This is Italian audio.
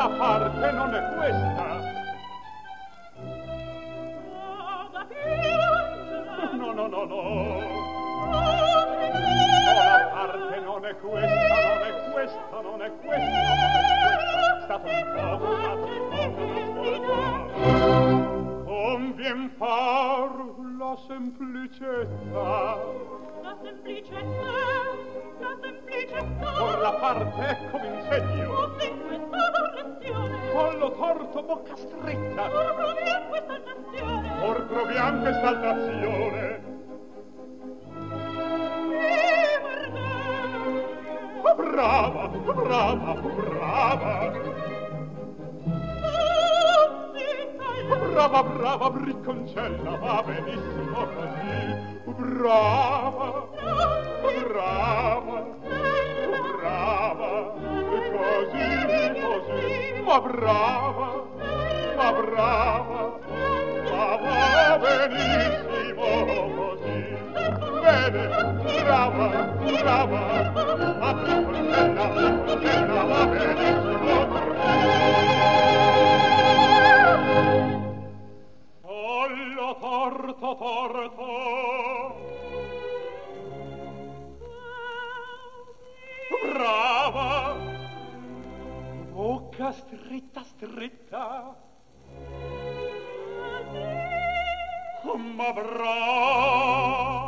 la parte non è questa. No, no, no, no. No, la parte non è questa, non è questa, non è questa, non è questa. Stato un poco, convien far la semplicetta. La semplicetta, la semplicetta. Por la parte ecco insegno. Così questa correzione. Collo torto, bocca stretta. Or proviam questa nazione. Or proviam questa altrazione. Oh, brava, brava, brava. Brava, brava, bricconcella, va benissimo così. Brava, brava, brava, così, così. Ma brava, ma brava, ma va benissimo così. Bene, brava, brava, ma bricconcella, bricconcella, va benissimo così. Collo torto, torto. Brava. Bocca stretta, stretta. Ma brava.